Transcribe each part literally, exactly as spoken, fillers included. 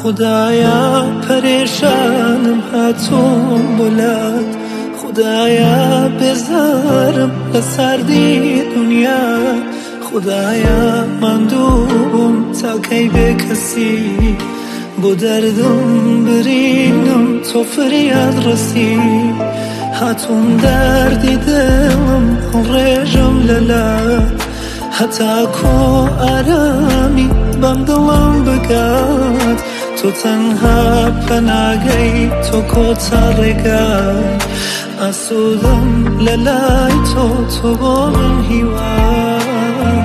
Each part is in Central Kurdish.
خدایا پریشانم هاتوم بولات خدایا بزارم لسردی دنیا خدایا مندوبم تا کی به کسی بو دردم برینم تو فریاد رسی هاتوم دردی دلم ڕێژم لەلات هەتا کۆ ئارامی بەم دڵم بگات تۆ تەنها پەناگەی تۆ کۆتا ڕێگای ئاسوودەم لەلای تۆ تۆ بۆ من هیوا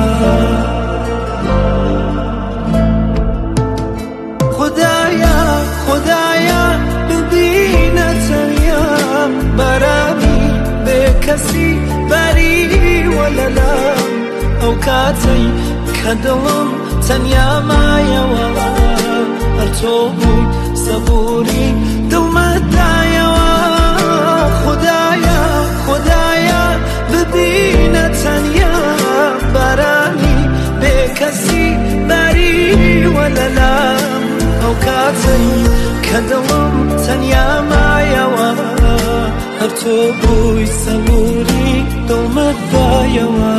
خدایا خدایا ببینە تەنیام بەرامی بێ کەسی بەری وەلەلام ئەو کاتەی کە دڵم تەنیا مایەوە هەر تۆ بووی سەبووری دڵمەدایەوە خدایا خدایا ببینە تەنیا بەرانی بێ کەسی بەری وەلەلام ئەو کاتەی کە دڵم تەنیا مایەوە هەر تۆ بووی سەبووری دڵمەدایەوە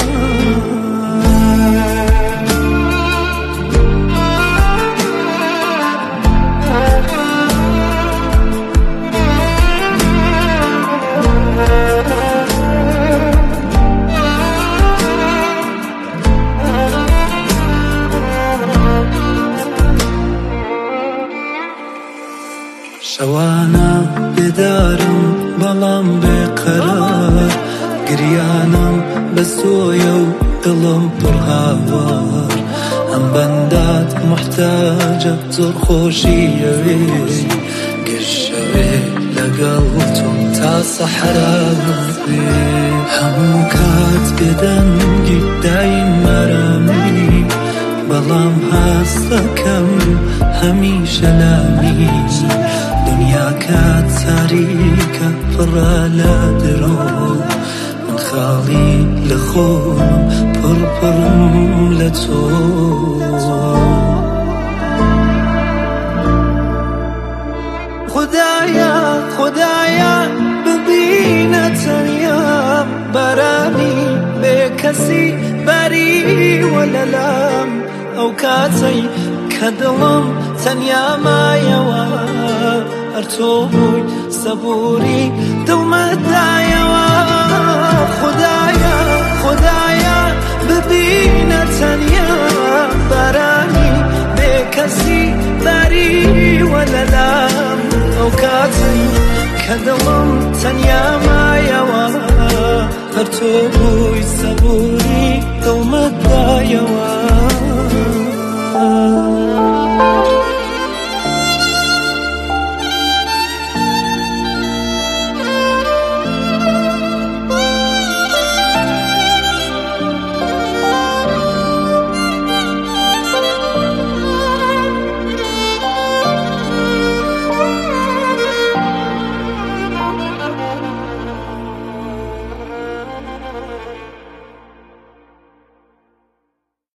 شەوانە بێدارم بەڵام بێقەرار گریانم بەس تۆیە و دڵم پڕ هاوار ئەم بەندات موحتاجە زۆر خۆشیەوێ گەشەوێ لەگەڵ تۆم تا سەحرا بێ هەموو کات بێدەنگی دایم مەرامی بەڵام هەستەکەم هەمیشە لامی دنیا کات تاریکە پڕە لە درۆ من خاڵی لە خۆم پڕپڕم لە تۆ خدایا خدایا ببینە تەنیام بەرانی بێ کەسی بەری وەلەلام ئەو کاتەی کە دڵم تەنیا مایەوە هەر تۆ بووی سەبووری دڵمەدایەوە خدایا خدایا ببینە تەنیا بەرانی بێ کەسی بەری وەلەلام ئەو کاتەی کە دڵم تەنیا مایەوە هەر تۆ بووی سەبووری دڵمەدایەوە